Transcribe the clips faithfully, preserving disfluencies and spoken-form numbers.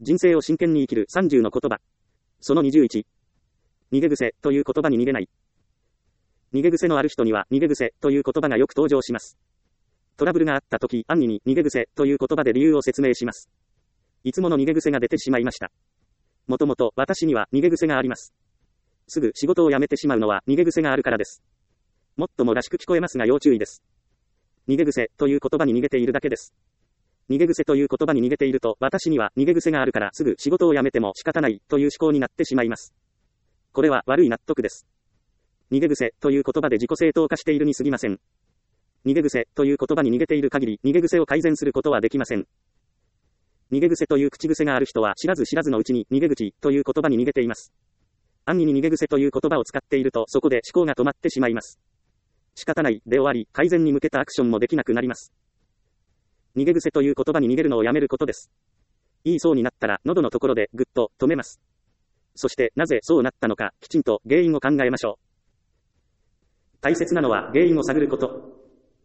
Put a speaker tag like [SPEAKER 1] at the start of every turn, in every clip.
[SPEAKER 1] 人生を真剣に生きるさんじゅうの言葉。そのにじゅういち。逃げ癖という言葉に逃げない。逃げ癖のある人には逃げ癖という言葉がよく登場します。トラブルがあった時、暗にに逃げ癖という言葉で理由を説明します。いつもの逃げ癖が出てしまいました。もともと私には逃げ癖があります。すぐ仕事を辞めてしまうのは逃げ癖があるからです。もっともらしく聞こえますが要注意です。逃げ癖という言葉に逃げているだけです。逃げ癖という言葉に逃げていると、私には逃げ癖があるからすぐ仕事を辞めても仕方ないという思考になってしまいます。これは悪い納得です。逃げ癖という言葉で自己正当化しているに過ぎません。逃げ癖という言葉に逃げている限り、逃げ癖を改善することはできません。逃げ癖という口癖がある人は知らず知らずのうちに逃げ口という言葉に逃げています。暗にに逃げ癖という言葉を使っていると、そこで思考が止まってしまいます。仕方ないで終わり、改善に向けたアクションもできなくなります。逃げ癖という言葉に逃げるのをやめることです。言いそうになったら喉のところでぐっと止めます。そしてなぜそうなったのか、きちんと原因を考えましょう。大切なのは原因を探ること。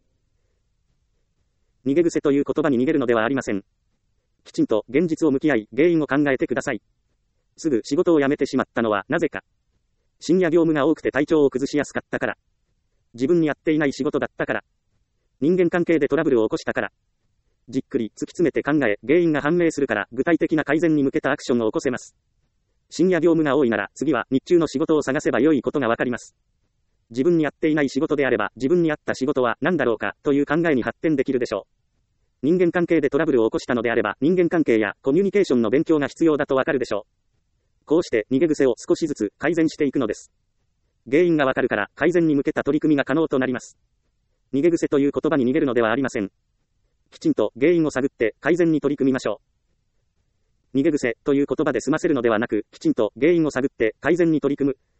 [SPEAKER 1] 逃げ癖という言葉に逃げるのではありません。きちんと現実を向き合い、原因を考えてください。すぐ仕事を辞めてしまったのはなぜか。深夜業務が多くて体調を崩しやすかったから。自分に合っていない仕事だったから。人間関係でトラブルを起こしたから。じっくり突き詰めて考え、原因が判明するから、具体的な改善に向けたアクションを起こせます。深夜業務が多いなら、次は日中の仕事を探せば良いことがわかります。自分に合っていない仕事であれば、自分に合った仕事は何だろうか、という考えに発展できるでしょう。人間関係でトラブルを起こしたのであれば、人間関係やコミュニケーションの勉強が必要だとわかるでしょう。こうして逃げ癖を少しずつ改善していくのです。原因がわかるから改善に向けた取り組みが可能となります。逃げ癖という言葉に逃げるのではありません。きちんと原因を探って改善に取り組みましょう。逃げ癖という言葉で済ませるのではなく、きちんと原因を探って改善に取り組む。